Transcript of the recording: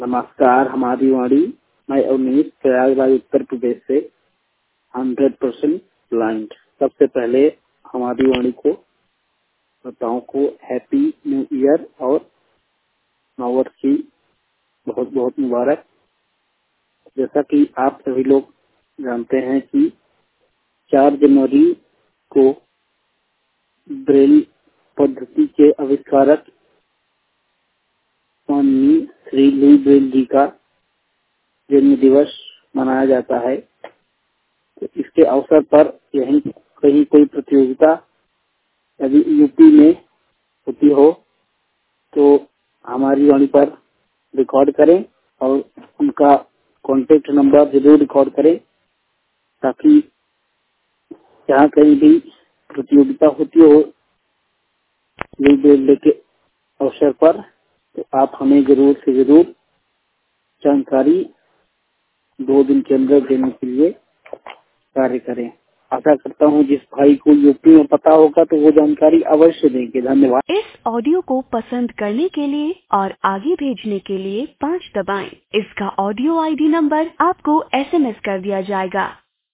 नमस्कार, हमारी वाणी। मैं अवनीश प्रयागराज उत्तर प्रदेश से 100% ब्लाइंड। सबसे पहले हमारी वाणी को श्रोताओं को हैप्पी न्यू ईयर और नववर्ष की बहुत बहुत मुबारक। जैसा कि आप सभी लोग जानते हैं कि 4 जनवरी को ब्रेल पद्धति के आविष्कारक माननीय श्री लुई ब्रेल जी का जन्म दिवस मनाया जाता है। तो इसके अवसर पर यहीं कहीं कोई प्रतियोगिता यदि यूपी में होती हो तो हमारी वाणी पर रिकॉर्ड करें और उनका कॉन्टेक्ट नंबर जरूर रिकॉर्ड करें, ताकि जहाँ कहीं भी प्रतियोगिता होती हो लुई ब्रेल के अवसर पर, तो आप हमें जरूर से जरूर जानकारी 2 दिन के अंदर देने के लिए कार्य करें। आशा करता हूँ जिस भाई को यूपी में पता होगा तो वो जानकारी अवश्य देंगे। धन्यवाद। इस ऑडियो को पसंद करने के लिए और आगे भेजने के लिए 5 दबाएं। इसका ऑडियो आईडी नंबर आपको SMS कर दिया जाएगा।